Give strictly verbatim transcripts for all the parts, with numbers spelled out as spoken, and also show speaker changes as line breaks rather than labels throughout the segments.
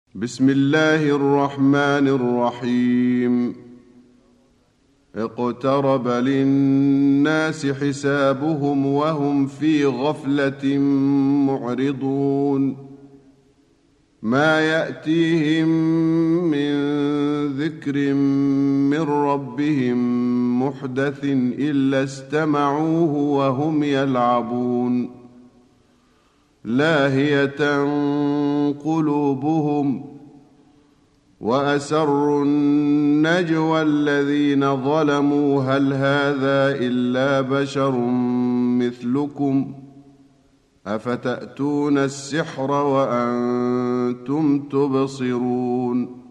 بسم الله الرحمن الرحيم. اقترب للناس حسابهم وهم في غفلة معرضون ما يأتيهم من ذكر من ربهم محدث إلا استمعوه وهم يلعبون لاهية قلوبهم وأسروا النجوى الذين ظلموا هل هذا إلا بشر مثلكم أفتأتون السحر وأنتم تبصرون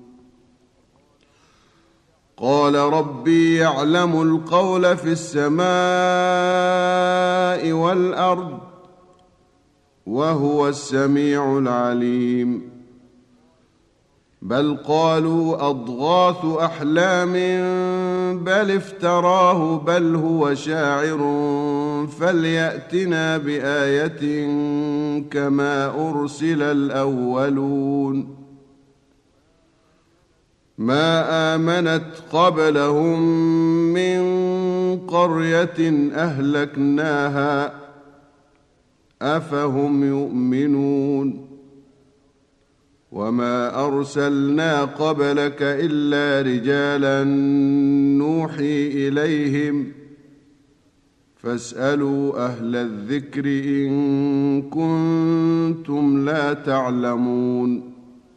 قال ربي يعلم القول في السماء والأرض وهو السميع العليم بل قالوا أضغاث أحلام بل افتراه بل هو شاعر فليأتنا بآية كما أرسل الأولون ما آمنت قبلهم من قرية أهلكناها أفهم يؤمنون وما أرسلنا قبلك إلا رجالا نوحي إليهم فاسألوا أهل الذكر إن كنتم لا تعلمون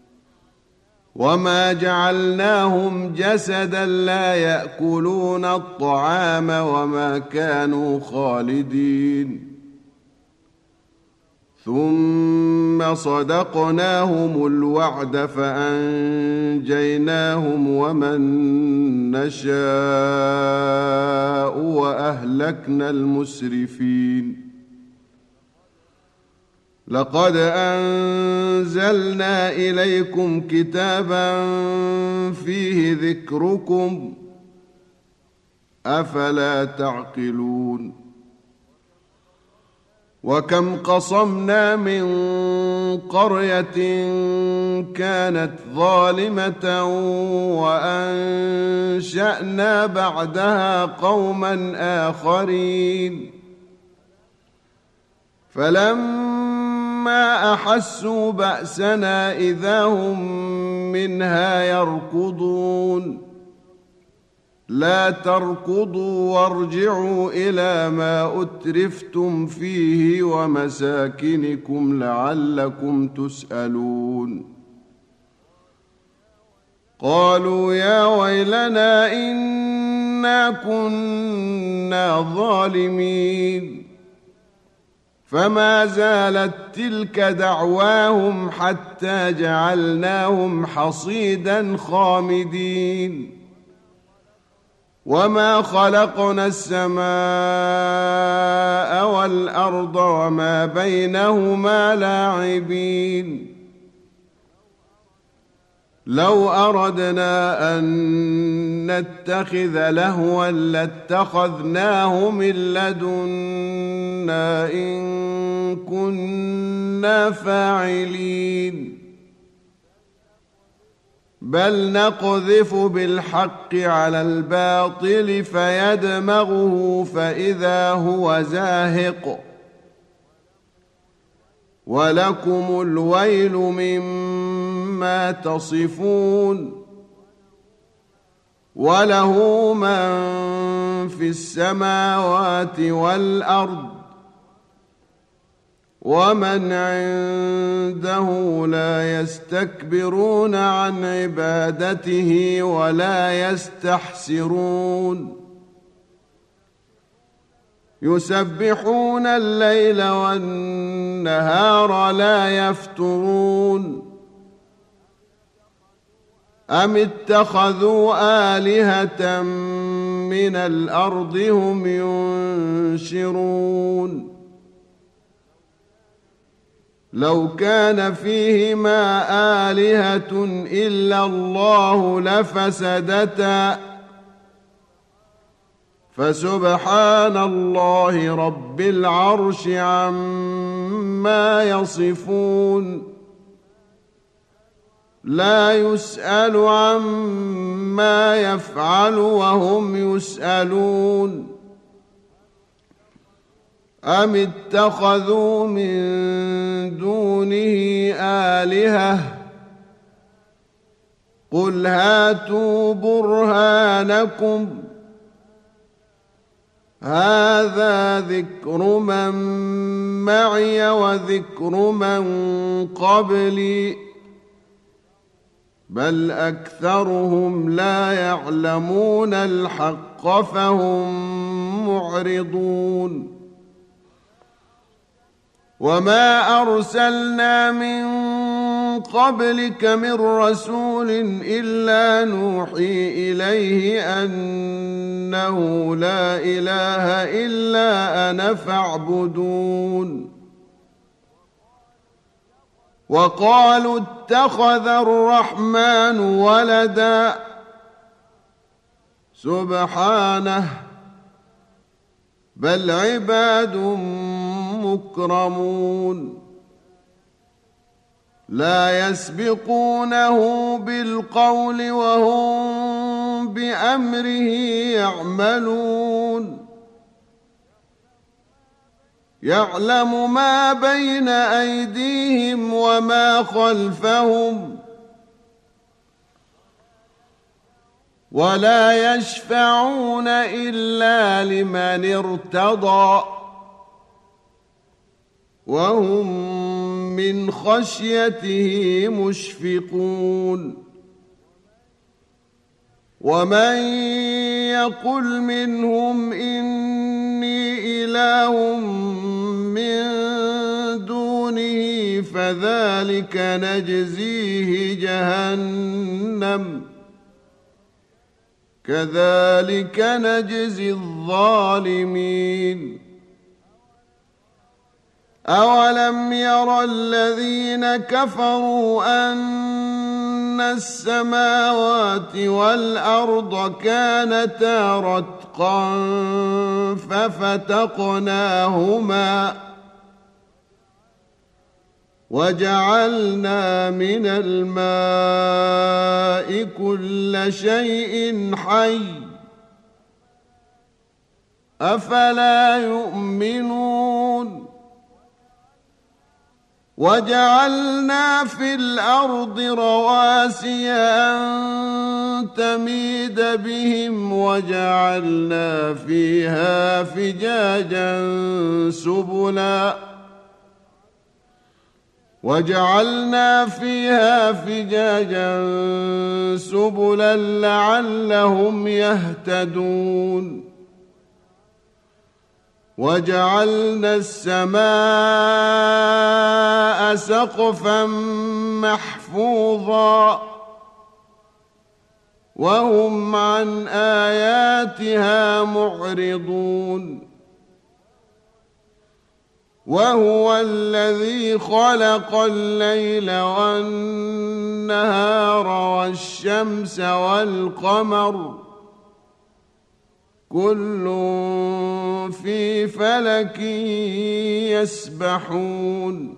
وما جعلناهم جسدا لا يأكلون الطعام وما كانوا خالدين ثم صدقناهم الوعد فأنجيناهم ومن نشاء وأهلكنا المسرفين لقد أنزلنا إليكم كتابا فيه ذكركم أفلا تعقلون وكم قصمنا من قرية كانت ظالمة وأنشأنا بعدها قوما آخرين فلما أحسوا بأسنا إذا هم منها يركضون لا تركضوا وارجعوا إلى ما أترفتم فيه ومساكنكم لعلكم تسألون قالوا يا ويلنا إنا كنا ظالمين فما زالت تلك دعواهم حتى جعلناهم حصيدا خامدين وما خلقنا السماء والأرض وما بينهما لاعبين لو أردنا أن نتخذ لهوا لاتخذناه من لدنا إن كنا فاعلين بل نقذف بالحق على الباطل فيدمغه فإذا هو زاهق ولكم الويل مما تصفون وله من في السماوات والأرض ومن عنده لا يستكبرون عن عبادته ولا يستحسرون يسبحون الليل والنهار لا يفترون أم اتخذوا آلهة من الأرض هم ينشرون لو كان فيهما آلهة إلا الله لفسدتا فسبحان الله رب العرش عما يصفون لا يسأل عما يفعل وهم يسألون أم اتخذوا من دونه آلهة قل هاتوا برهانكم هذا ذكر من معي وذكر من قبلي بل أكثرهم لا يعلمون الحق فهم معرضون وما أرسلنا من قبلك من رسول إلا نوحي إليه أنه لا إله إلا أنا فاعبدون وقالوا اتخذ الرحمن ولدا سبحانه بل عباد مكرمون لا يسبقونه بالقول وهم بأمره يعملون يعلم ما بين أيديهم وما خلفهم ولا يشفعون إلا لمن ارتضى وهم من خشيته مشفقون ومن يقل منهم إني إله من دونه فذلك نجزيه جهنم كذلك نجزي الظالمين أولم ير الذين كفروا أن السماوات والأرض كانتا رتقا ففتقناهما وجعلنا من الماء كل شيء حي أفلا يؤمنون وجعلنا في الأرض رواسي أن تميد بهم وجعلنا فيها فجاجا سبلا وجعلنا فيها فجاجا سبلا لعلهم يهتدون وجعلنا السماء سقفا محفوظا وهم عن آياتها معرضون وهو الذي خلق الليل والنهار والشمس والقمر كل في فلك يسبحون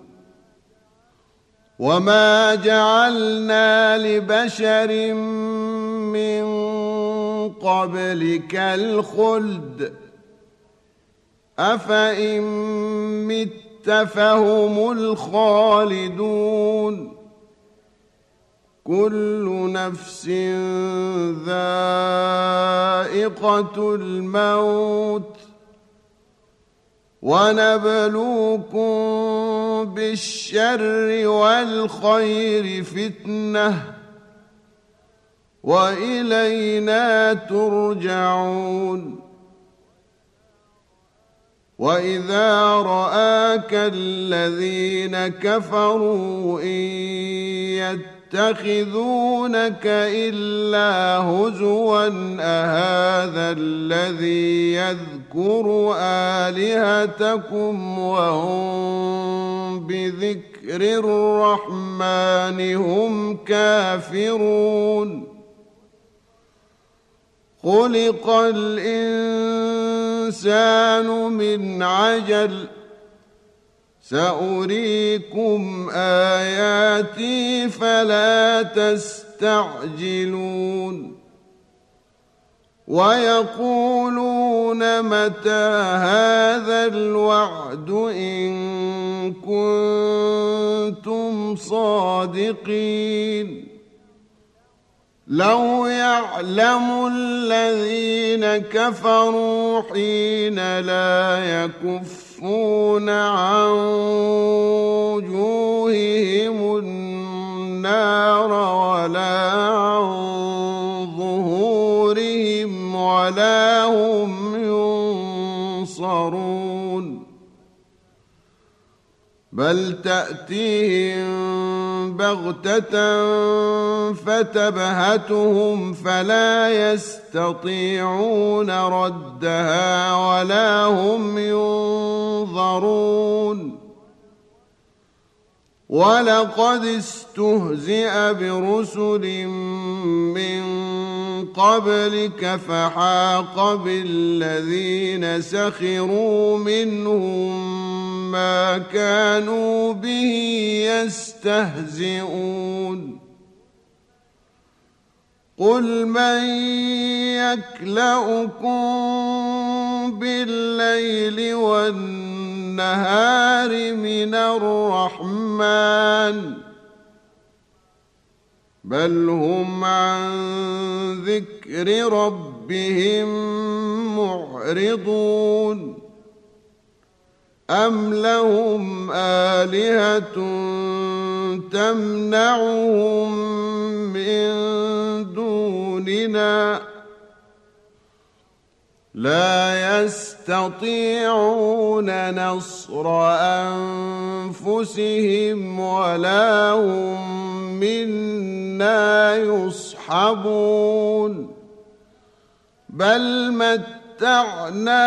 وما جعلنا لبشر من قبلك الخلد أفإن مت فهم الخالدون كل نفس ذائقة الموت ونبلوكم بالشر والخير فتنة وإلينا ترجعون وإذا رآك الذين كفروا إن يتخذونك إلا هزوا أهذا الذي يذكر آلهتكم وهم بذكر الرحمن هم كافرون خلق الإنسان من عجل سأريكم آياتي فلا تستعجلون ويقولون متى هذا الوعد إن كنتم صادقين لو يعلم الذين كفروا حين لا يكفون عن وجوههم النار ولا عن ظهورهم ولا هم ينصرون بل تأتيهم بغتة فتبهتهم فلا يستطيعون ردها ولا هم ينظرون ولقد استهزئ برسل من قبلك فحاق بالذين سخروا منهم ما كانوا به يستهزئون قل من يكلؤكم بالليل والنهار من الرحمن بل هم عن ذكر ربهم معرضون أم لهم آلهة تمنعهم من دوننا لا يستطيعون نصر أنفسهم ولا هم منا يصحبون بل متعنا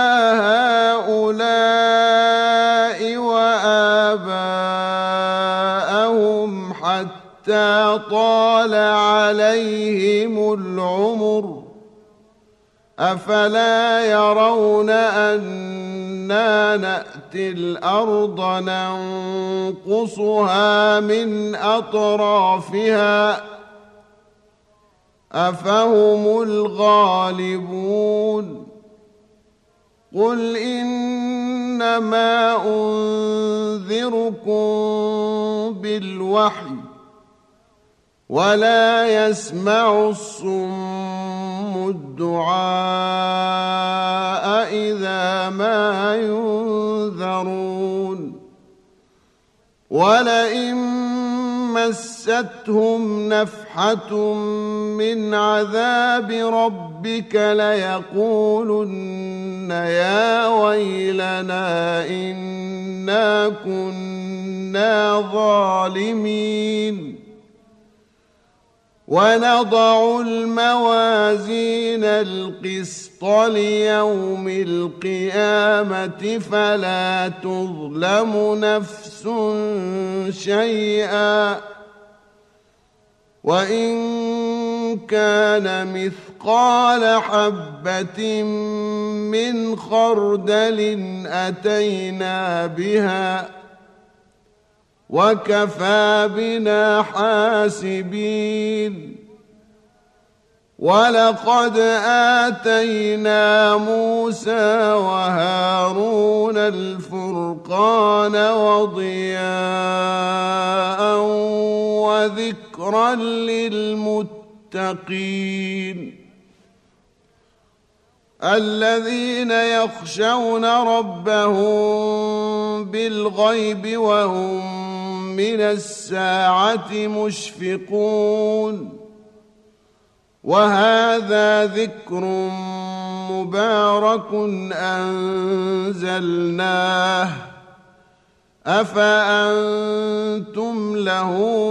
هؤلاء وآباءهم حتى طال عليهم العمر أفلا يرون أنا نأتي الأرض ننقصها من أطرافها أفهم الغالبون قل إنما أنذركم بالوحي ولا يسمع الصم الدعاء إذا ما ينذرون ولئن مستهم نفحة من عذاب ربك ليقولن يا ويلنا إنا كنا ظالمين ونضع الموازين القسط ليوم القيامة فلا تظلم نفس شيئا وإن كان مثقال حبة من خردل أتينا بها وكفى بنا حاسبين ولقد آتينا موسى وهارون الفرقان وضياء وذكرا للمتقين الذين يخشون ربهم بالغيب وهم من الساعة مشفقون وهذا ذكر مبارك أنزلناه أفأنتم له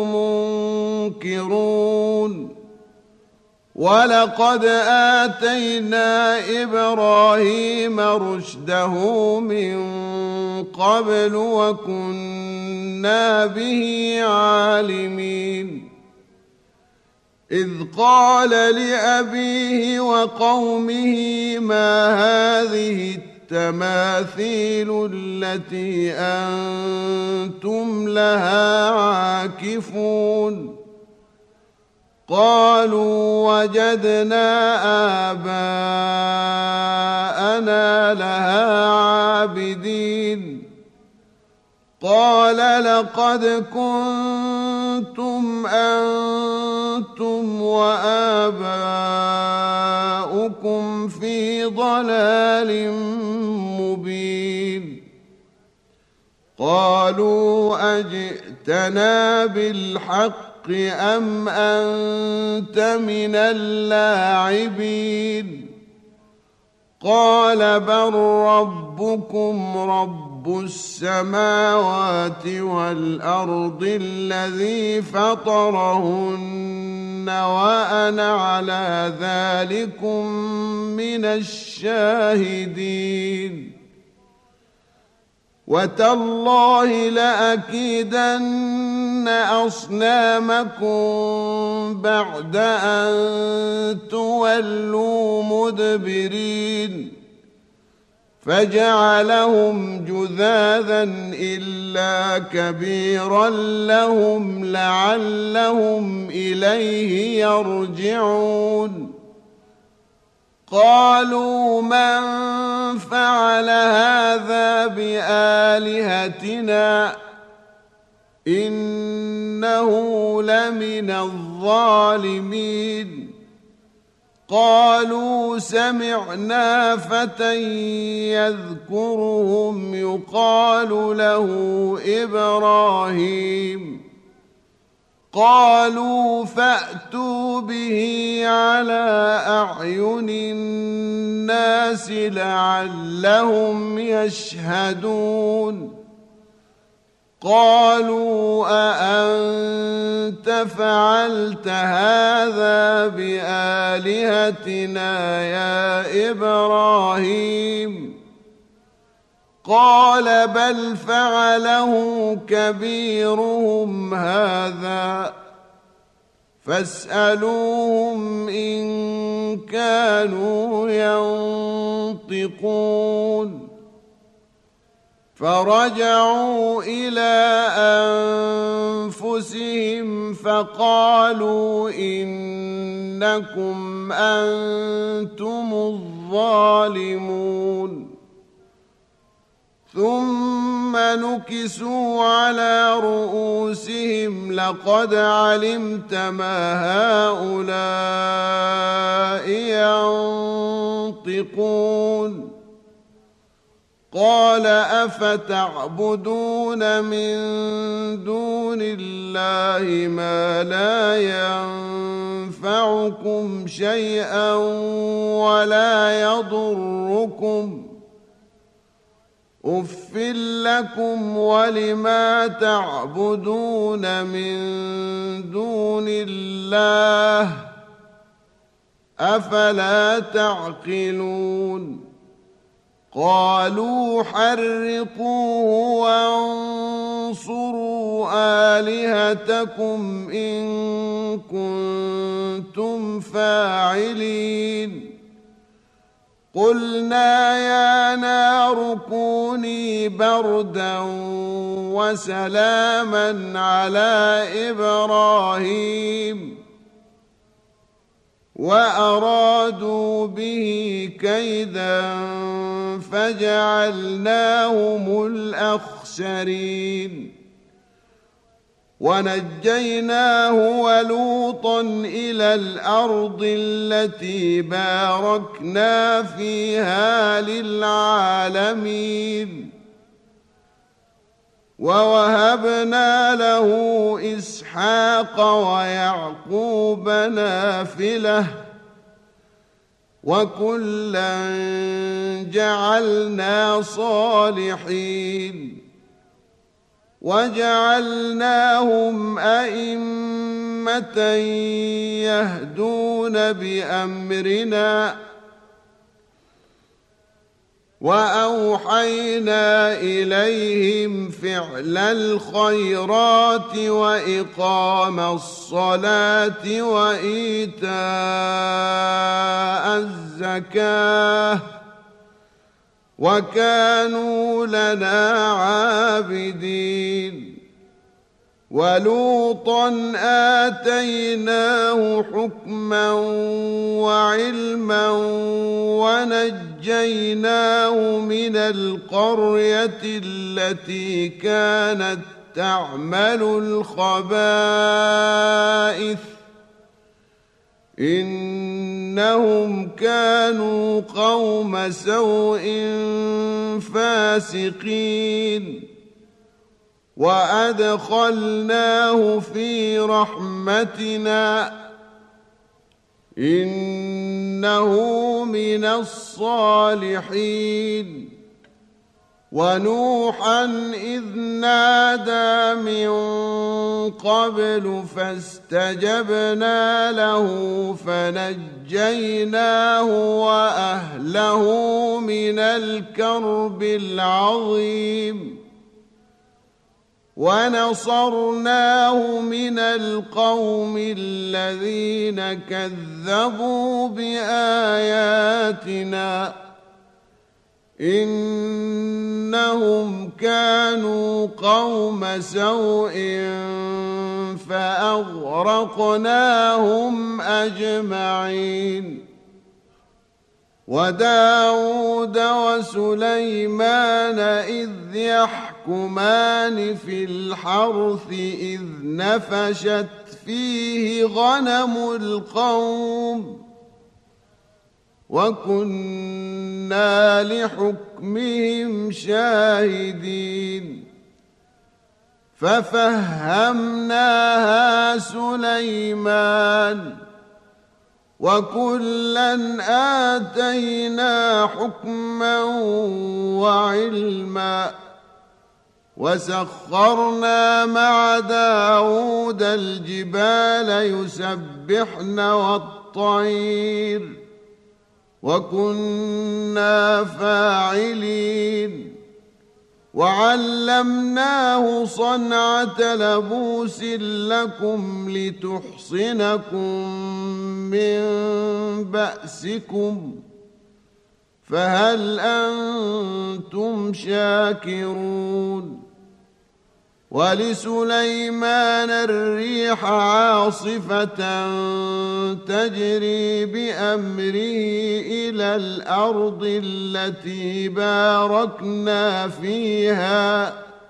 منكرون ولقد آتينا إبراهيم رشده من قبل وكنا به عالمين إذ قال لأبيه وقومه ما هذه التماثيل التي أنتم لها عاكفون قالوا وجدنا آباءنا لها عابدين قال لقد كنتم أنتم وآباؤكم في ضلال مبين قالوا أجئتنا بالحق أم أنت من اللاعبين قال بل ربكم رب السماوات والأرض الذي فطرهن وأنا على ذلكم من الشاهدين وتالله لأكيدن أصنامكم بعد أن تولوا مدبرين فجعلهم جذاذا إلا كبيرا لهم لعلهم إليه يرجعون قالوا من فعل هذا بآلهتنا إنه لمن الظالمين قالوا سمعنا فتى يذكرهم يقال له إبراهيم قالوا فأتوا به على أعين الناس لعلهم يشهدون قالوا أأنت فعلت هذا بآلهتنا يا إبراهيم قال بل فعله كبيرهم هذا فاسألوهم إن كانوا ينطقون فرجعوا إلى أنفسهم فقالوا إنكم أنتم الظالمون ثم نكسوا على رؤوسهم لقد علمت ما هؤلاء ينطقون قال أفتعبدون من دون الله ما لا ينفعكم شيئا ولا يضركم أف لكم ولما تعبدون من دون الله أفلا تعقلون قالوا حرقوه وانصروا آلهتكم إن كنتم فاعلين قلنا يا نار كوني بردا وسلاما على إبراهيم وأرادوا به كيدا فجعلناهم الأخسرين ونجيناه ولوطا إلى الأرض التي باركنا فيها للعالمين ووهبنا له إسحاق ويعقوب نافلة وكلا جعلنا صالحين وجعلناهم أئمة يهدون بأمرنا وأوحينا إليهم فعل الخيرات وإقام الصلاة وإيتاء الزكاة وكانوا لنا عابدين. ولوطا آتيناه حكما وعلما ونجيناه من القرية التي كانت تعمل الخبائث إنهم كانوا قوم سوء فاسقين. وأدخلناه في رحمتنا إنه من الصالحين. ونوحا إذ نادى من قبل فاستجبنا له فنجيناه وأهله من الكرب العظيم. ونصرناه من القوم الذين كذبوا بآياتنا إنهم كانوا قوم سوء فأغرقناهم أجمعين. وداود وسليمان إذ يحكمان في الحرث إذ نفشت فيه غنم القوم وكنا لحكمهم شاهدين. ففهمناها سليمان وكلا آتينا حكما وعلما. وسخرنا مع داود الجبال يسبحن والطير وكنا فاعلين. وعلمناه صنعة لبوس لكم لتحصنكم من بأسكم فهل أنتم شاكرون. ولسليمان الريح عاصفة تجري بأمره إلى الأرض التي باركنا فيها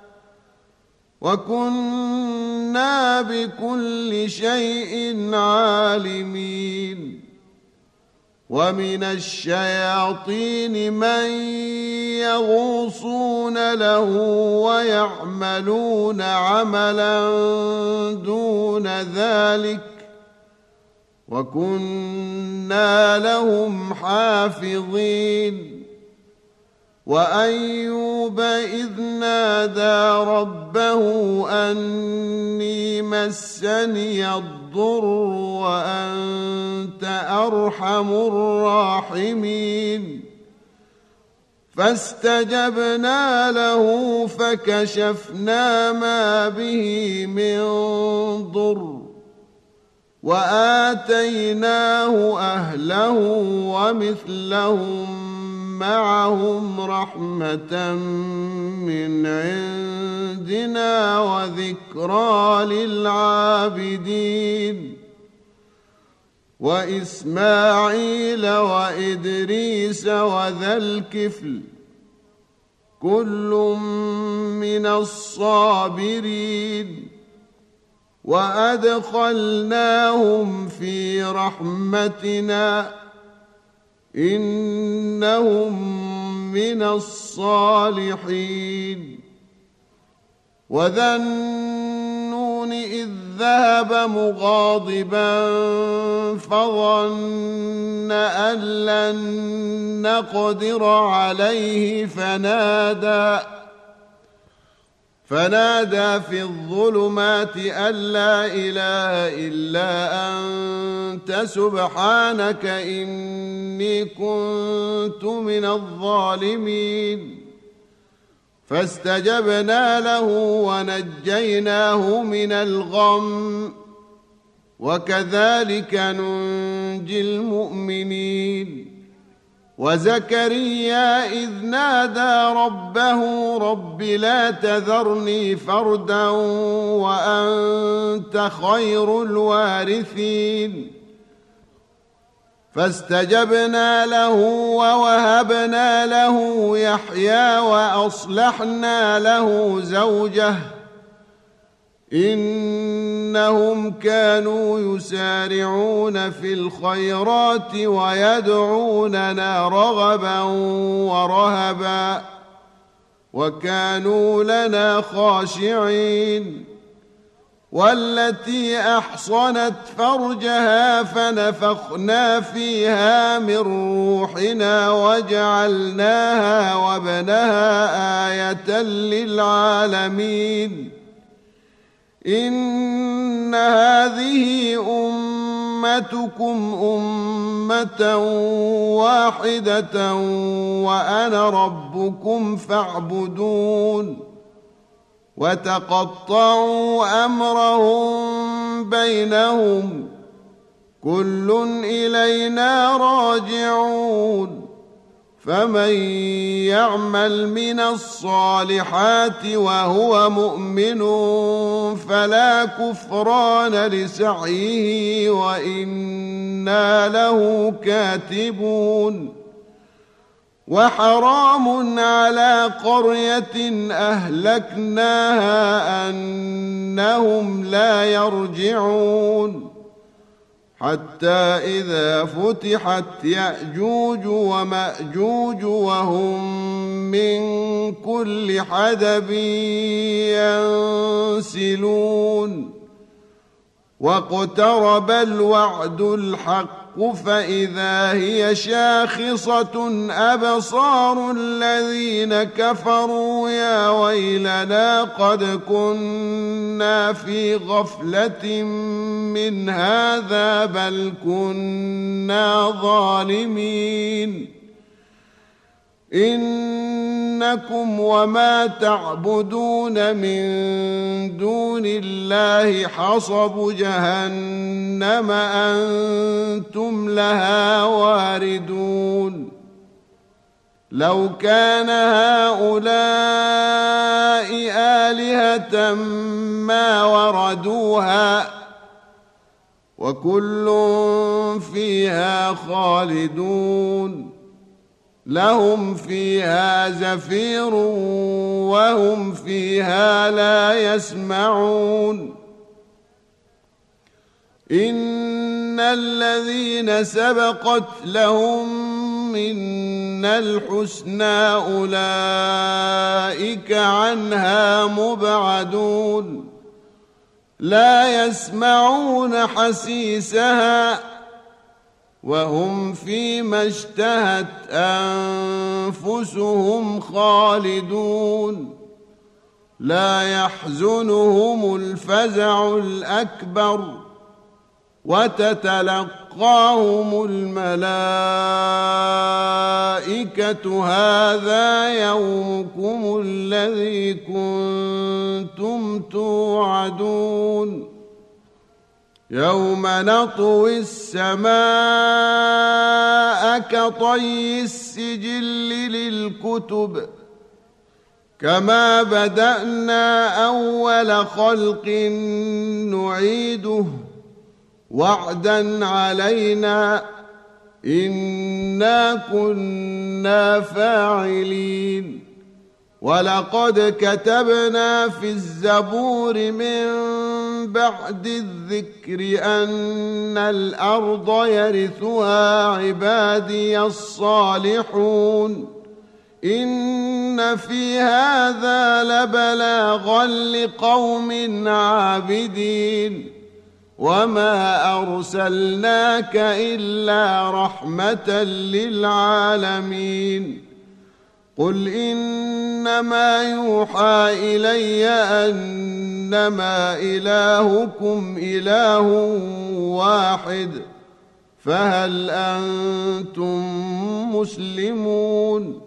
وكنا بكل شيء عالمين. ومن الشياطين من يغوصون له ويعملون عملا دون ذلك وكنا لهم حافظين. وأيوب إذ نادى ربه أني مسني الضر وأنت أرحم الراحمين فاستجبنا له فكشفنا ما به من ضر وآتيناه أهله ومثلهم معهم رحمة من عندنا وذكرى للعابدين. وإسماعيل وإدريس وذا الكفل كل من الصابرين وأدخلناهم في رحمتنا إنهم من الصالحين. وذا النون إذ ذهب مغاضبا فظن أن لن نقدر عليه فنادى فنادى في الظلمات أن لا إله إلا أنت سبحانك إني كنت من الظالمين فاستجبنا له ونجيناه من الغم وكذلك ننجي المؤمنين. وزكريا إذ نادى ربه رب لا تذرني فردا وأنت خير الوارثين فاستجبنا له ووهبنا له يحيى وأصلحنا له زوجه إنهم كانوا يسارعون في الخيرات ويدعوننا رغبا ورهبا وكانوا لنا خاشعين والتي أحصنت فرجها فنفخنا فيها من روحنا وجعلناها وابنها آية للعالمين إن هذه أمتكم أمة واحدة وأنا ربكم فاعبدون وتقطعوا أمرهم بينهم كل إلينا راجعون فمن يعمل من الصالحات وهو مؤمن فلا كفران لسعيه وإنا له كاتبون وحرام على قرية أهلكناها أنهم لا يرجعون حتى إذا فتحت يأجوج ومأجوج وهم من كل حدب ينسلون واقترب الوعد الحق فإذا هي شاخصة أبصار الذين كفروا يا ويلنا قد كنا في غفلة من هذا بل كنا ظالمين إنكم وما تعبدون من دون الله حصب جهنم أنتم لها واردون لو كان هؤلاء آلهة ما وردوها وكل فيها خالدون لهم فيها زفير وهم فيها لا يسمعون إن الذين سبقت لهم منا الحسنى أولئك عنها مبعدون لا يسمعون حسيسها وهم فيما اشتهت أنفسهم خالدون لا يحزنهم الفزع الأكبر وتتلقاهم الملائكة هذا يومكم الذي كنتم توعدون يوم نطوي السماء كطي السجل للكتب كما بدأنا أول خلق نعيده وعدا علينا إنا كنا فاعلين ولقد كتبنا في الزبور من بعد الذكر أن الأرض يرثها عبادي الصالحون إن في هذا لبلاغا لقوم عابدين وما أرسلناك إلا رحمة للعالمين قل إنما يوحى إلي أنما إلهكم إله واحد فهل أنتم مسلمون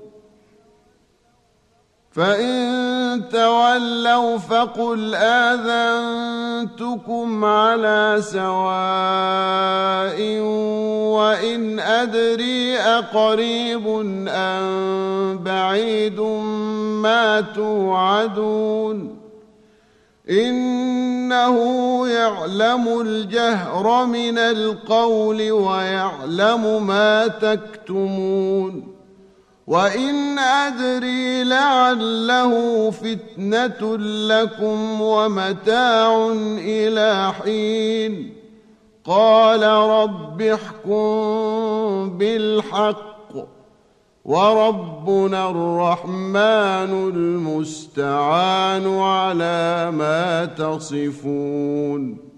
فإن تولوا فقل آذنتكم على سواء وإن أدري أقريب أم بعيد ما توعدون إنه يعلم الجهر من القول ويعلم ما تكتمون وإن أدري لعله فتنة لكم ومتاع إلى حين قال رب احكم بالحق وربنا الرحمن المستعان على ما تصفون